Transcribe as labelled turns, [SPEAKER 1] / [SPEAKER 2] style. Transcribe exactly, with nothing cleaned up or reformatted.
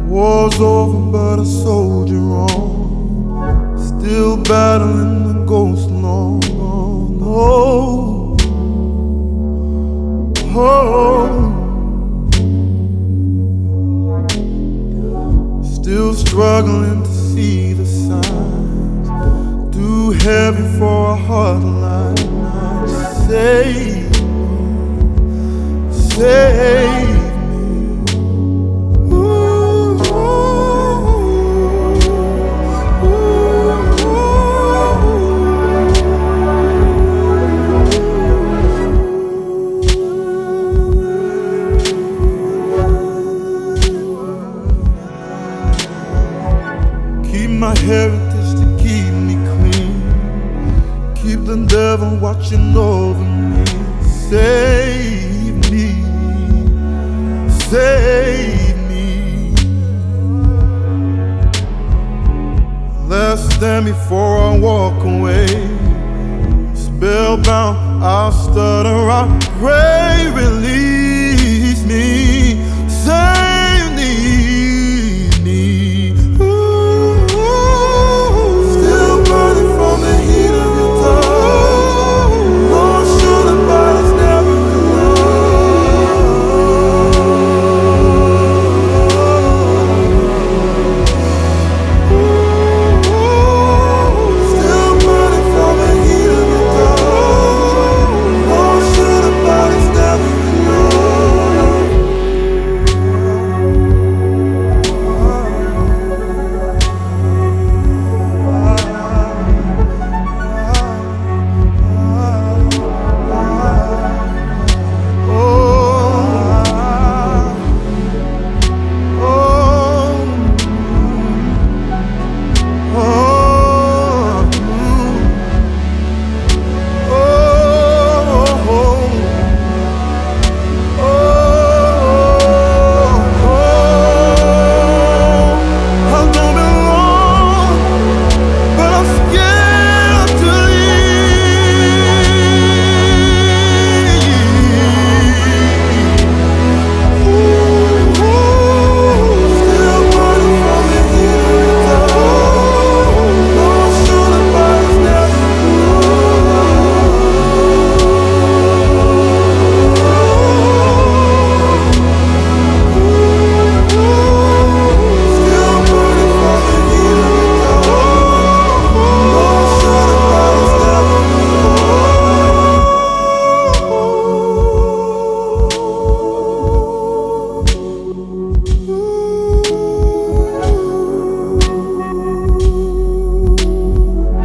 [SPEAKER 1] War's over, but a soldier on, still battling the ghost long. Oh, oh, still struggling to see the signs, too heavy for a heart like mine. Save me, save me. Keep my heritage to keep me clean. Keep the devil watching over me. Save me, save me. Last stand before I walk away. Spellbound, I'll stutter, I'll pray, release me.